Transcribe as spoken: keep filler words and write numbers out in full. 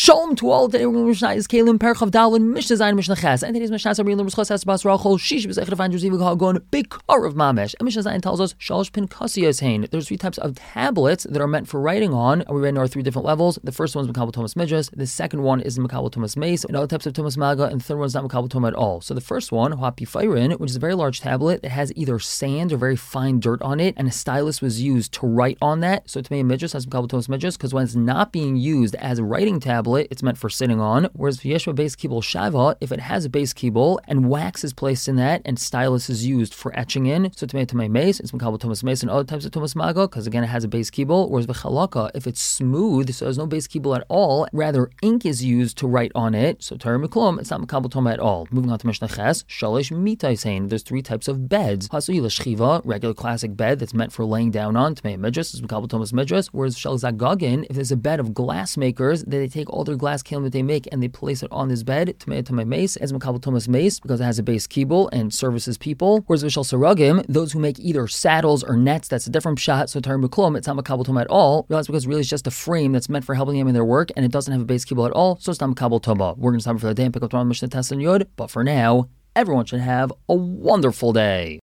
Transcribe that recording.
Shalom to all. Today we're going to Mishnah is Kalim Perchav Dalin Mishnah Zayin Mishnah Ches. And today's Mishnah is Real Mischos Has Bas Rachel Shish B'Zechad Van Josivik Hagon Big Kar of Mamesh. And Mishnah Zayin tells us Shalosh Pinkasiyos Hain. There's three types of tablets that are meant for writing on. We read in our three different levels. The first one is Makabel Thomas Midras. The second one is Makabel Thomas Mace. And other types of Thomas Maga. And the third one is not Makabel Thomas at all. So the first one, Hapi Fairin, which is a very large tablet that has either sand or very fine dirt on it, and a stylus was used to write on that. So to me, Midras has Makabel Thomas Midras because when it's not being used as a writing tablet, it's meant for sitting on. Whereas Yeshua base kibble shava, if it has a base kibble and wax is placed in that and stylus is used for etching in, so to me to my mace, it's makabel Thomas mace and other types of Thomas maga because again it has a base kibble. Whereas v'chalaka, if it's smooth, so there's no base kibble at all, rather ink is used to write on it. So Torah Miklum, it's not makabel Thomas at all. Moving on to Mishnah Ches, shalish mitais hain. There's three types of beds. Hasui l'shchiva, regular classic bed that's meant for laying down on. To me midras is makabel Thomas midras. Whereas shal zagagin, if there's a bed of glass makers, they take all their glass kalim that they make and they place it on this bed to make to my mace as makabel Thomas mace because it has a base kibble and services people. Whereas v'shal saragim, those who make either saddles or nets, that's a different shot. So Torah Miklum, it's not makabel Thomas at all. Realize because really it's just a frame that's meant for helping them in their work and it doesn't have a base kibble at all. So it's not makabel Thomas. We're going to stop for the day and pick up tomorrow Mishnah Tes and Yud. But for now, everyone should have a wonderful day.